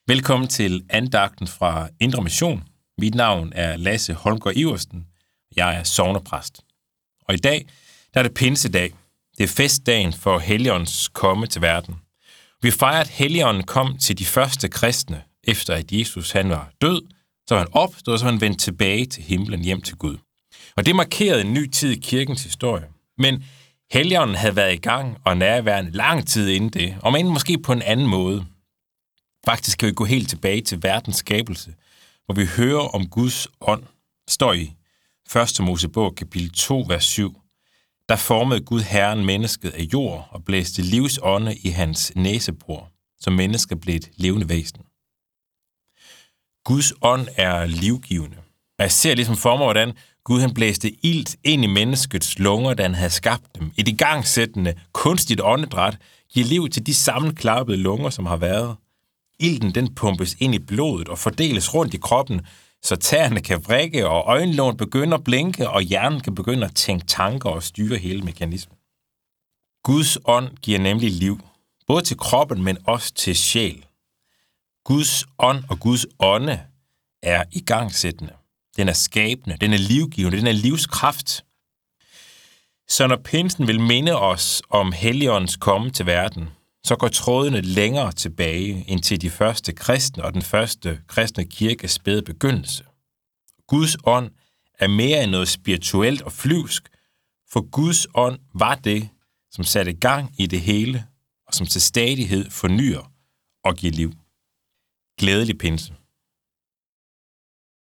Velkommen til andagten fra Indre Mission. Mit navn er Lasse Holmgaard Iversen. Jeg er sognepræst. Og i dag der er det pinsedag. Det er festdagen for Helligåndens komme til verden. Vi fejrer, at Helligånden kom til de første kristne, efter at Jesus han var død. Så var han opstået, og så var han vendt tilbage til himlen hjem til Gud. Og det markerede en ny tid i kirkens historie. Men Helligånden havde været i gang og nærværende lang tid inden det, og men måske på en anden måde. Faktisk kan vi gå helt tilbage til verdens skabelse, hvor vi hører om Guds ånd. Står i 1. Mosebog kapitel 2, vers 7. Der formede Gud Herren mennesket af jord og blæste livsånde i hans næsebor, så mennesket blev et levende væsen. Guds ånd er livgivende. Og jeg ser ligesom for mig, hvordan Gud han blæste ilt ind i menneskets lunger, da han havde skabt dem. Et igangsættende, kunstigt åndedræt giver liv til de sammenklappede lunger, som har været. Ilten den pumpes ind i blodet og fordeles rundt i kroppen, så tæerne kan vrikke, og øjenlågen begynder at blinke, og hjernen kan begynde at tænke tanker og styre hele mekanismen. Guds ånd giver nemlig liv, både til kroppen, men også til sjæl. Guds ånd og Guds ånde er igangsættende. Den er skabende, den er livgivende, den er livskraft. Så når pinsen vil minde os om Helligåndens komme til verden, så går trådene længere tilbage end til de første kristne og den første kristne kirkes spæde begyndelse. Guds ånd er mere end noget spirituelt og flyvsk, for Guds ånd var det, som satte gang i det hele, og som til stadighed fornyer og giver liv. Glædelig pinse.